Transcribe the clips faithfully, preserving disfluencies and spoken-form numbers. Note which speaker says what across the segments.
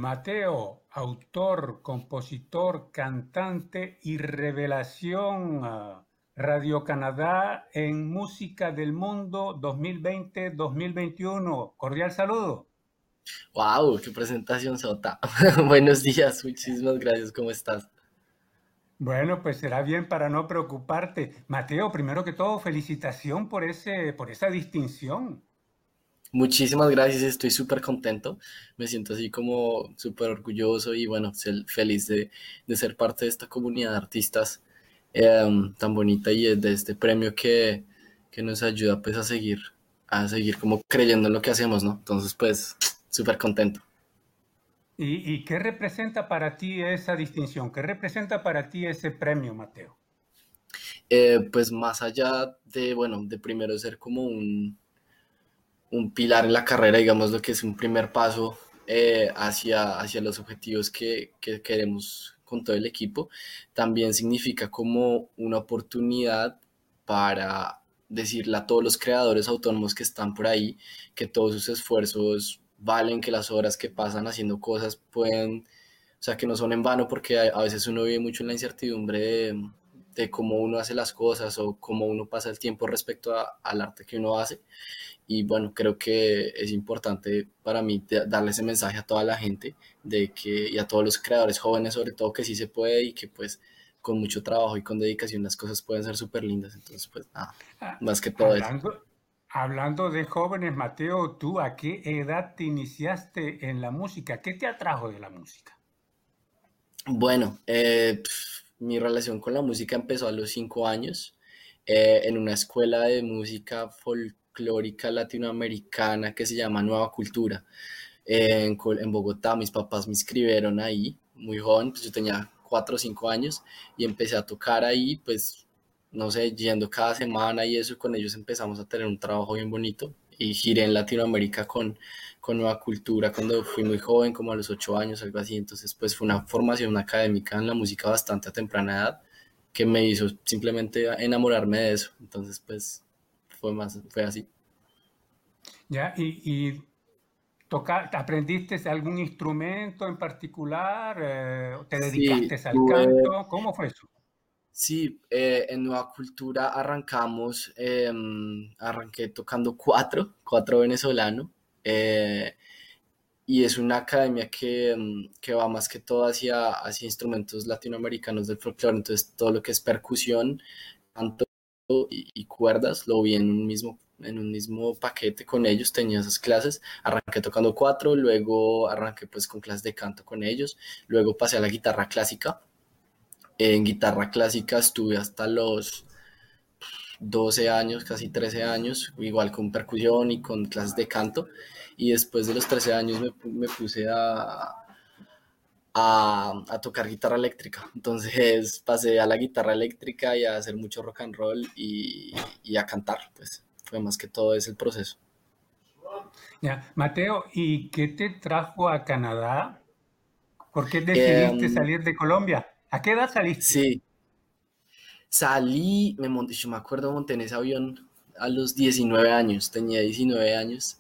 Speaker 1: Mateo, autor, compositor, cantante y revelación ah, Radio Canadá en Música del Mundo dos mil veinte-dos mil veintiuno. Cordial saludo.
Speaker 2: Wow, qué presentación sota. Buenos días, muchísimas gracias, ¿cómo estás?
Speaker 1: Bueno, pues será bien para no preocuparte. Mateo, primero que todo, felicitación por ese, por esa distinción.
Speaker 2: Muchísimas gracias, estoy súper contento. Me siento así como súper orgulloso y bueno, sel- feliz de, de ser parte de esta comunidad de artistas em, tan bonita y de este premio que, que nos ayuda pues a seguir, a seguir como creyendo en lo que hacemos, ¿no? Entonces pues súper contento.
Speaker 1: ¿Y, y qué representa para ti esa distinción? ¿Qué representa para ti ese premio, Mateo?
Speaker 2: Eh, pues más allá de, bueno, de primero ser como un un pilar en la carrera, digamos, lo que es un primer paso eh, hacia, hacia los objetivos que, que queremos con todo el equipo, también significa como una oportunidad para decirle a todos los creadores autónomos que están por ahí que todos sus esfuerzos valen, que las horas que pasan haciendo cosas pueden, o sea, que no son en vano, porque a, a veces uno vive mucho en la incertidumbre de, de cómo uno hace las cosas o cómo uno pasa el tiempo respecto a, al arte que uno hace. Y bueno, creo que es importante para mí darle ese mensaje a toda la gente de que, y a todos los creadores jóvenes sobre todo, que sí se puede y que pues con mucho trabajo y con dedicación las cosas pueden ser súper lindas. Entonces pues nada,
Speaker 1: Ah,
Speaker 2: más que todo eso.
Speaker 1: hablando, hablando de jóvenes, Mateo, ¿tú a qué edad te iniciaste en la música? ¿Qué te atrajo de la música?
Speaker 2: Bueno, eh, pf, mi relación con la música empezó a los cinco años eh, en una escuela de música folclórica latinoamericana que se llama Nueva Cultura. Eh, en, en Bogotá, mis papás me inscribieron ahí, muy joven, pues yo tenía cuatro o cinco años y empecé a tocar ahí, pues no sé, yendo cada semana y eso, con ellos empezamos a tener un trabajo bien bonito y giré en Latinoamérica con, con Nueva Cultura cuando fui muy joven, como a los ocho años, algo así, entonces pues fue una formación académica en la música bastante a temprana edad que me hizo simplemente enamorarme de eso, entonces pues fue más, fue así.
Speaker 1: ¿Ya? ¿Y, y toca- aprendiste algún instrumento en particular? Eh, ¿te
Speaker 2: Sí,
Speaker 1: dedicaste al
Speaker 2: tuve,
Speaker 1: canto? ¿Cómo fue eso?
Speaker 2: Sí, eh, en Nueva Cultura arrancamos, eh, arranqué tocando cuatro, cuatro venezolano, eh, y es una academia que, mm, que va más que todo hacia, hacia instrumentos latinoamericanos del folclore, entonces todo lo que es percusión, canto y, y cuerdas, lo vi en un mismo, en un mismo paquete con ellos, tenía esas clases, arranqué tocando cuatro, luego arranqué pues con clases de canto con ellos, luego pasé a la guitarra clásica. En guitarra clásica estuve hasta los doce años, casi trece años, igual con percusión y con clases de canto. Y después de los trece años me, me puse a, a, a, tocar guitarra eléctrica. Entonces pasé a la guitarra eléctrica y a hacer mucho rock and roll y, y a cantar. Pues fue más que todo ese el proceso.
Speaker 1: Ya. Mateo, ¿y qué te trajo a Canadá? ¿Por qué decidiste
Speaker 2: Eh,
Speaker 1: salir de Colombia? ¿A qué edad saliste?
Speaker 2: sí, salí, me monté, yo me acuerdo, monté en ese avión a los diecinueve años, tenía diecinueve años.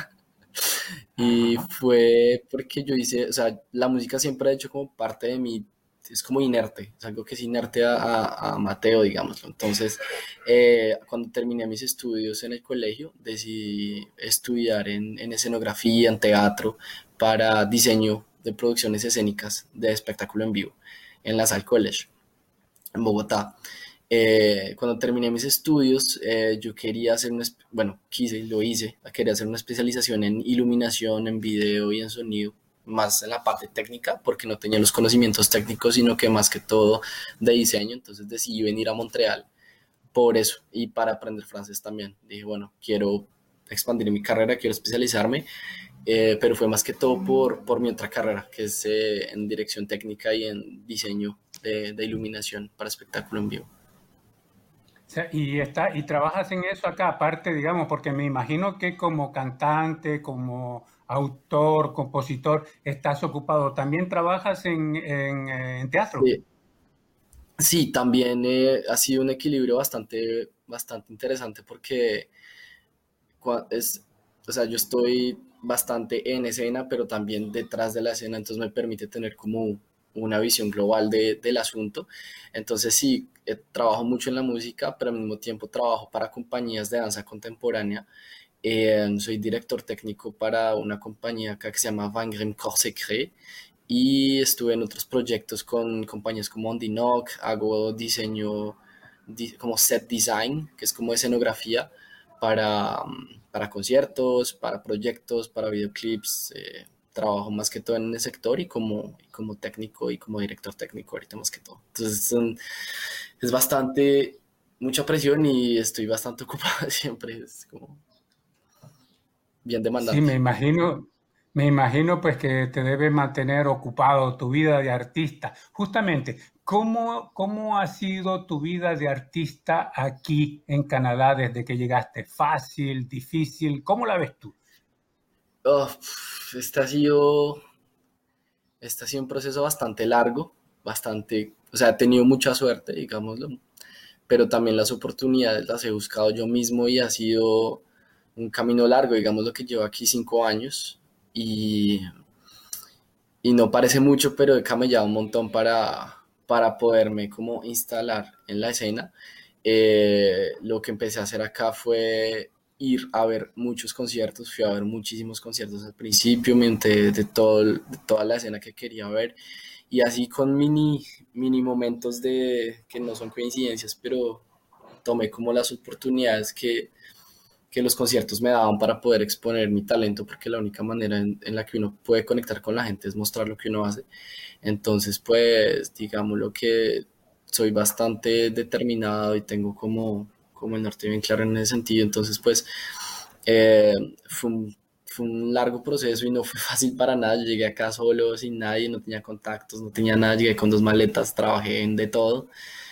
Speaker 2: Y
Speaker 1: Ajá.
Speaker 2: fue porque yo hice, o sea, la música siempre ha hecho como parte de mí, es como inerte, es algo que es inerte a, a, a Mateo, digámoslo. Entonces, eh, cuando terminé mis estudios en el colegio, decidí estudiar en, en escenografía, en teatro, para diseño de producciones escénicas de espectáculo en vivo en la Salle College en Bogotá. Eh, cuando terminé mis estudios, eh, yo quería hacer una, bueno, quise y lo hice, quería hacer una especialización en iluminación, en video y en sonido, más en la parte técnica, porque no tenía los conocimientos técnicos, sino que más que todo de diseño, entonces decidí venir a Montreal por eso y para aprender francés también. Dije, bueno, quiero expandir mi carrera, quiero especializarme, eh, pero fue más que todo por, por mi otra carrera, que es eh, en dirección técnica y en diseño de, de iluminación para espectáculo en vivo.
Speaker 1: O sea, y está, y trabajas en eso acá, aparte, digamos, porque me imagino que como cantante, como autor, compositor, estás ocupado. ¿También trabajas en, en, eh, en teatro?
Speaker 2: Sí, sí, también eh, ha sido un equilibrio bastante, bastante interesante porque cua- es, o sea, yo estoy bastante en escena, pero también detrás de la escena, entonces me permite tener como una visión global de, del asunto. Entonces sí, eh, trabajo mucho en la música, pero al mismo tiempo trabajo para compañías de danza contemporánea. Eh, soy director técnico para una compañía acá que se llama Van Grimm Corps Secret y estuve en otros proyectos con compañías como Ondinoc, hago diseño di- como set design, que es como escenografía para, mm, para conciertos, para proyectos, para videoclips. Eh, trabajo más que todo en el sector y como, y como técnico y como director técnico ahorita más que todo. Entonces son- es bastante, mucha presión y estoy bastante ocupado siempre, es como bien
Speaker 1: Sí,
Speaker 2: demandante.
Speaker 1: me imagino, me imagino pues que te debe mantener ocupado tu vida de artista. Justamente, ¿cómo, cómo ha sido tu vida de artista aquí en Canadá desde que llegaste? ¿Fácil, difícil? ¿Cómo la ves tú?
Speaker 2: Oh, este ha sido, este ha sido un proceso bastante largo, bastante, o sea, he tenido mucha suerte, digámoslo, pero también las oportunidades las he buscado yo mismo y ha sido un camino largo, digamos lo que llevo aquí cinco años y, y no parece mucho, pero he camellado un montón para, para poderme como instalar en la escena. Eh, lo que empecé a hacer acá fue ir a ver muchos conciertos, fui a ver muchísimos conciertos al principio, me enteré de, todo, de toda la escena que quería ver y así con mini, mini momentos de que no son coincidencias, pero tomé como las oportunidades que, que los conciertos me daban para poder exponer mi talento, porque la única manera en, en la que uno puede conectar con la gente es mostrar lo que uno hace. Entonces, pues, digamos lo que soy bastante determinado y tengo como, como el norte bien claro en ese sentido. Entonces, pues, eh, fue un, fue un largo proceso y no fue fácil para nada. Yo llegué acá solo, sin nadie, no tenía contactos, no tenía nada. Llegué con dos maletas, trabajé en de todo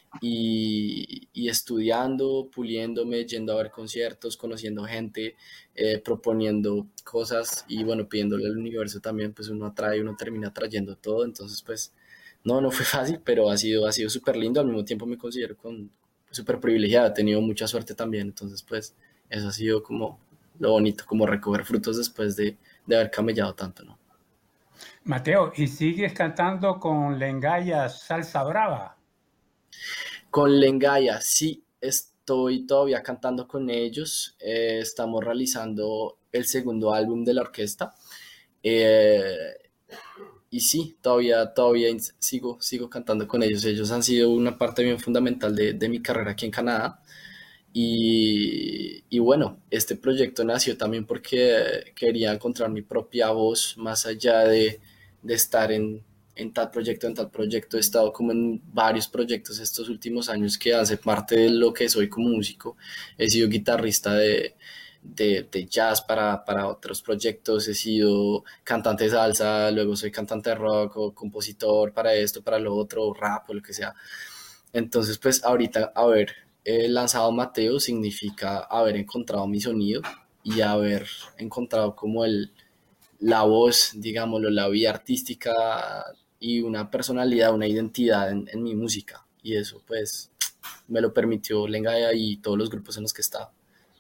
Speaker 2: y, y estudiando, puliéndome, yendo a ver conciertos, conociendo gente, eh, proponiendo cosas y bueno, pidiéndole al universo también, pues uno atrae, uno termina trayendo todo, entonces pues no, no fue fácil, pero ha sido, ha sido súper lindo, al mismo tiempo me considero con súper privilegiado, he tenido mucha suerte también, entonces pues eso ha sido como lo bonito, como recoger frutos después de, de haber camellado tanto, ¿no?
Speaker 1: Mateo, ¿y sigues cantando con Lengaya Salsa Brava?
Speaker 2: Con Lengaya, sí, estoy todavía cantando con ellos. Eh, estamos realizando el segundo álbum de la orquesta. Eh, y sí, todavía, todavía sigo, sigo cantando con ellos. Ellos han sido una parte bien fundamental de, de mi carrera aquí en Canadá. Y, y bueno, este proyecto nació también porque quería encontrar mi propia voz más allá de, de estar en, en tal proyecto, en tal proyecto. He estado como en varios proyectos estos últimos años que hace parte de lo que soy como músico. He sido guitarrista de, de, de jazz para, para otros proyectos, he sido cantante de salsa, luego soy cantante de rock o compositor para esto, para lo otro, rap o lo que sea. Entonces, pues ahorita haber eh, lanzado Mateo significa haber encontrado mi sonido y haber encontrado como el, la voz, digámoslo, la vía artística y una personalidad, una identidad en, en mi música. Y eso pues me lo permitió Lenga y todos los grupos en los que estaba.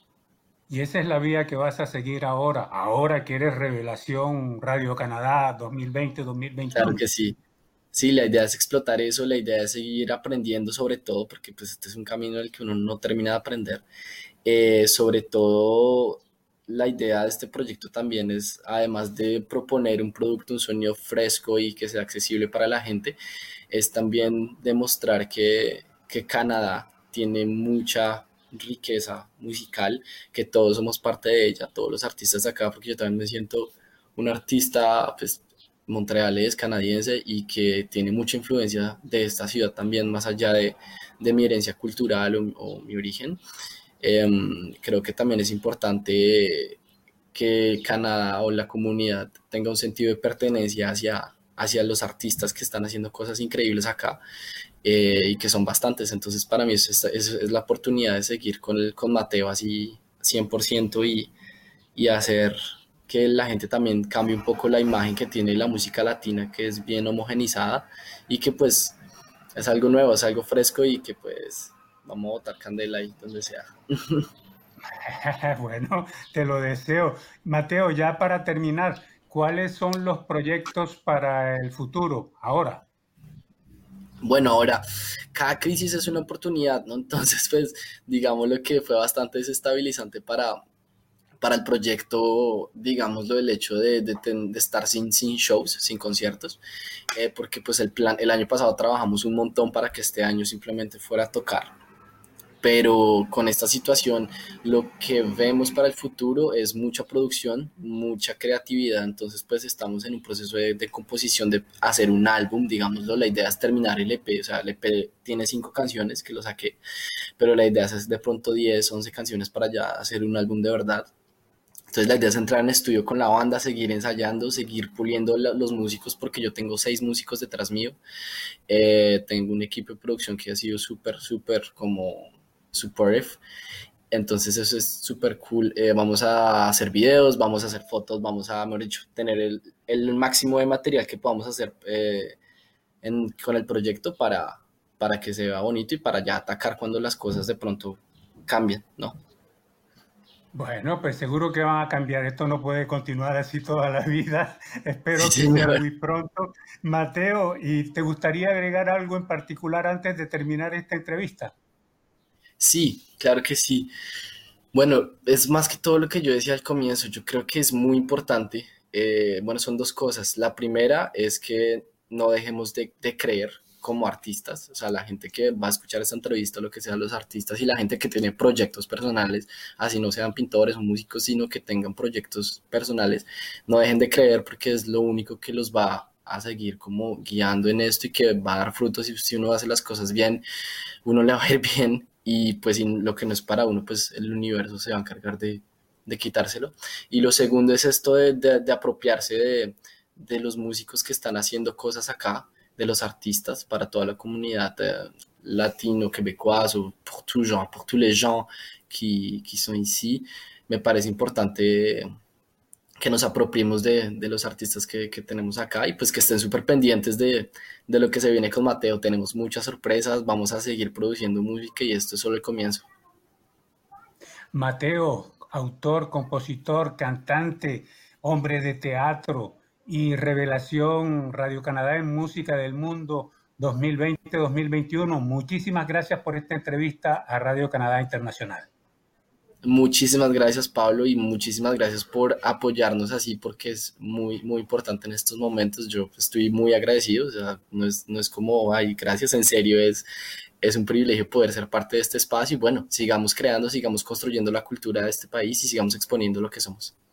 Speaker 1: Y esa es la vía que vas a seguir ahora, ahora que eres Revelación Radio Canadá
Speaker 2: Claro
Speaker 1: dos mil veinte-dos mil veintiuno.
Speaker 2: que sí. Sí, la idea es explotar eso, la idea es seguir aprendiendo sobre todo, porque pues este es un camino en el que uno no termina de aprender. Eh, sobre todo, la idea de este proyecto también es, además de proponer un producto, un sonido fresco y que sea accesible para la gente, es también demostrar que, que Canadá tiene mucha riqueza musical, que todos somos parte de ella, todos los artistas de acá, porque yo también me siento un artista, pues, montrealés, canadiense, y que tiene mucha influencia de esta ciudad también, más allá de, de mi herencia cultural o, o mi origen. Eh, creo que también es importante que Canadá o la comunidad tenga un sentido de pertenencia hacia, hacia los artistas que están haciendo cosas increíbles acá, eh, y que son bastantes. Entonces, para mí es, es, es la oportunidad de seguir con, el, con Mateo así cien por ciento y, y hacer que la gente también cambie un poco la imagen que tiene la música latina, que es bien homogenizada y que pues es algo nuevo, es algo fresco y que pues vamos a botar candela ahí donde sea.
Speaker 1: Bueno, te lo deseo. Mateo, ya para terminar, ¿cuáles son los proyectos para el futuro ahora?
Speaker 2: Bueno, ahora, cada crisis es una oportunidad, ¿no? Entonces, pues, digamos lo que fue bastante desestabilizante para, para el proyecto, digámoslo, el hecho de, de, de estar sin, sin shows, sin conciertos, eh, porque pues el plan, el año pasado trabajamos un montón para que este año simplemente fuera a tocar, pero con esta situación lo que vemos para el futuro es mucha producción, mucha creatividad, entonces pues estamos en un proceso de, de composición, de hacer un álbum, digámoslo, la idea es terminar el E P, o sea, el E P tiene cinco canciones que lo saqué, pero la idea es hacer de pronto diez, once canciones para ya hacer un álbum de verdad. Entonces la idea es entrar en estudio con la banda, seguir ensayando, seguir puliendo la, los músicos, porque yo tengo seis músicos detrás mío. Eh, tengo un equipo de producción que ha sido súper, súper como supportive. Entonces eso es súper cool. Eh, vamos a hacer videos, vamos a hacer fotos, vamos a, mejor dicho, tener el, el máximo de material que podamos hacer eh, en, con el proyecto para, para que se vea bonito y para ya atacar cuando las cosas de pronto cambien, ¿no?
Speaker 1: Bueno, pues seguro que van a cambiar. Esto no puede continuar así toda la vida.
Speaker 2: Sí,
Speaker 1: Espero que sea
Speaker 2: señor.
Speaker 1: muy pronto. Mateo, ¿y te gustaría agregar algo en particular antes de terminar esta entrevista?
Speaker 2: Sí, claro que sí. Bueno, es más que todo lo que yo decía al comienzo. Yo creo que es muy importante. Eh, bueno, son dos cosas. La primera es que no dejemos de, de creer como artistas, o sea, la gente que va a escuchar esta entrevista, lo que sean los artistas y la gente que tiene proyectos personales, así no sean pintores o músicos, sino que tengan proyectos personales, no dejen de creer porque es lo único que los va a seguir como guiando en esto y que va a dar frutos y si uno hace las cosas bien, uno le va a ir bien y pues lo que no es para uno, pues el universo se va a encargar de, de quitárselo. Y lo segundo es esto de, de, de apropiarse de, de, los músicos que están haciendo cosas acá, de los artistas para toda la comunidad eh, latino-québécoise o pour tout genre, pour tous les gens qui, qui sont ici. Me parece importante que nos apropiemos de, de los artistas que, que, tenemos acá y pues que estén súper pendientes de, de lo que se viene con Mateo. Tenemos muchas sorpresas, vamos a seguir produciendo música y esto es solo el comienzo.
Speaker 1: Mateo, autor, compositor, cantante, hombre de teatro y revelación Radio Canadá en Música del Mundo dos mil veinte-dos mil veintiuno. Muchísimas gracias por esta entrevista a Radio Canadá Internacional.
Speaker 2: Muchísimas gracias, Pablo, y muchísimas gracias por apoyarnos así, porque es muy, muy importante en estos momentos. Yo estoy muy agradecido, o sea, no es, no es como, ay, gracias, en serio, es, es un privilegio poder ser parte de este espacio y bueno, sigamos creando, sigamos construyendo la cultura de este país y sigamos exponiendo lo que somos.